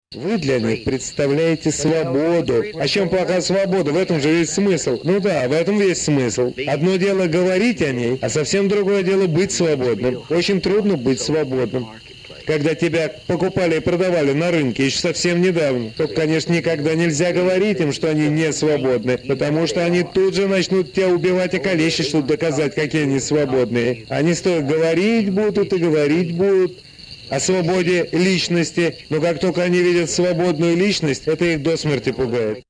Вы для них представляете свободу. А чем плоха свобода? В этом же весь смысл. Ну да, в этом весь смысл. Одно дело говорить о ней, а совсем другое дело быть свободным. Очень трудно быть свободным. Когда тебя покупали и продавали на рынке еще совсем недавно, то, конечно, никогда нельзя говорить им, что они не свободны, потому что они тут же начнут тебя убивать и калечить, чтобы доказать, какие они свободные. Они стоят говорить будут и говорить будут о свободе личности, но как только они видят свободную личность, это их до смерти пугает.